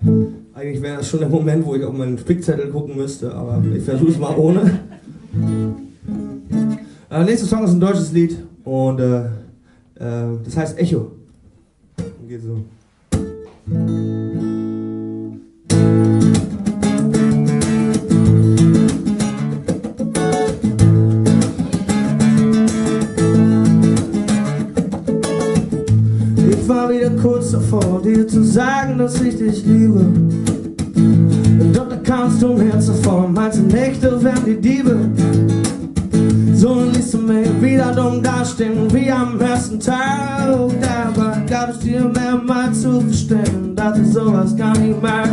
Eigentlich wäre das schon der Moment, wo ich auf meinen Spickzettel gucken müsste, aber ich versuche es mal ohne. Der nächste Song ist ein deutsches Lied und das heißt Echo. Und geht so. Ich war wieder kurz davor, dir zu sagen, dass ich dich liebe. Doch da kamst du mir zuvor, meinte Nächte wären die Diebe. So ließ du mich wieder dumm dastehen, wie am ersten Tag. Dabei gab ich dir mehrmals zu verstehen, dass ich sowas gar nicht mag.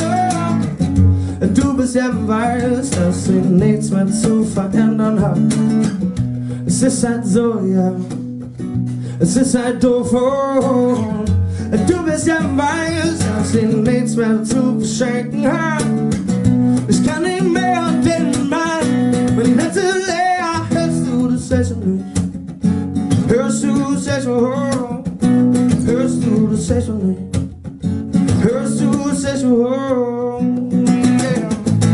Du bist ja weiß, dass ich nichts mehr zu verändern hab. Es ist halt so, ja. Es ist halt doof, oh. Du bist ja weiß, dass ich nichts mehr zu verschenken hab. Ich kann nicht mehr den Mann, wenn die Netze leer. Hörst du das Echo nicht? Hörst du das Echo, oh. Hörst du das Echo nicht? Hörst du das Echo, oh. Yeah.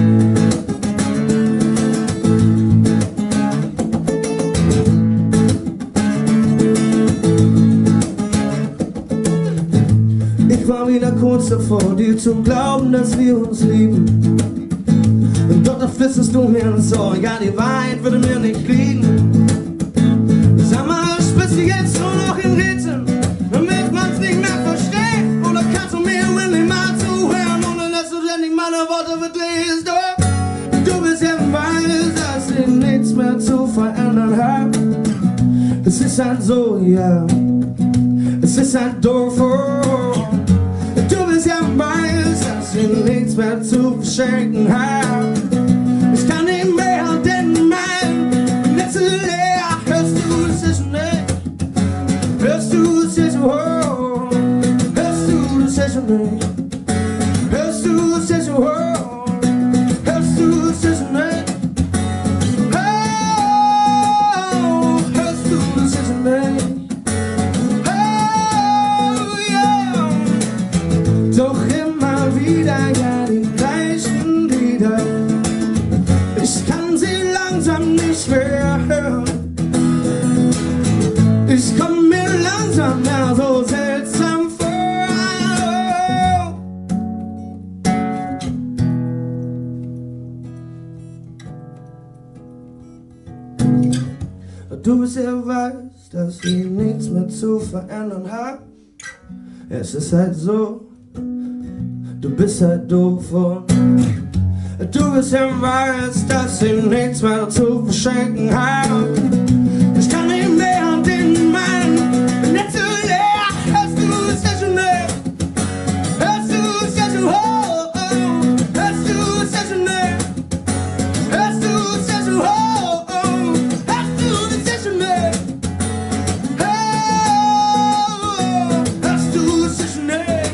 Ich war wieder kurz davor, dir zu glauben, dass wir uns lieben. Und doch da flüsterst du mir ins Ohr, ja, die Wahrheit würde mir nicht liegen. Sag mal, spürst du jetzt nur noch in Rätseln, damit man's nicht mehr versteht? Oder kannst du mir wirklich mal zuhören, ohne dass du ständig meine Worte verdrehst? Oh, du bist ja weiß, dass ich nichts mehr zu verändern hab. Es ist halt so, ja. Es ist halt doof, oh. Du bist ja weiß, dass ich nichts mehr zu verschenken hab. Ich kann nicht mehr, denn mein Netz ist leer. Hörst du das Echo nicht? Hörst du das Echo, oh. Hörst du das Echo nicht? Hörst du das Echo, oh. Hörst du das Echo nicht? Oh, hörst du das Echo nicht? Doch immer wieder, ja, die gleichen Lieder. Ich kann sie langsam nicht mehr hören. Ich komm mir langsam mehr so seltsam vor. Du bist ja weiß, dass ich nichts mehr zu verändern hab. Es ist halt so. Du bist halt doof und du bist ja weiß, dass ich nichts mehr zu verschenken hab. Ich kann nicht mehr den Mann Netz leer. Hörst du das Echo nicht? Hörst du das Echo, oh, oh. Hörst du das Echo nicht? Hörst du das Echo, oh, oh. Hörst du das Echo nicht? Oh, hörst du das Echo nicht?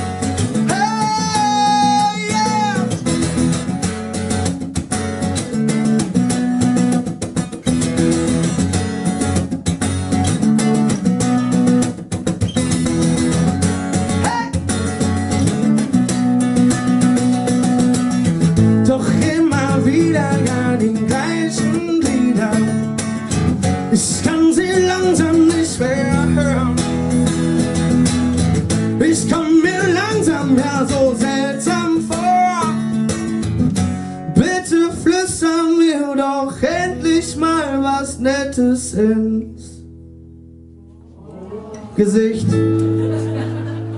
Ich kann sie langsam nicht mehr hören. Ich komm mir langsam ja so seltsam vor. Bitte flüster mir doch endlich mal was Nettes ins Gesicht.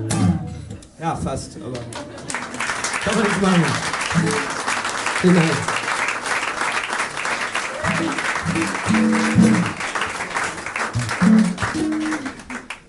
Ja, fast, aber kann man nichts machen. Vielen Dank.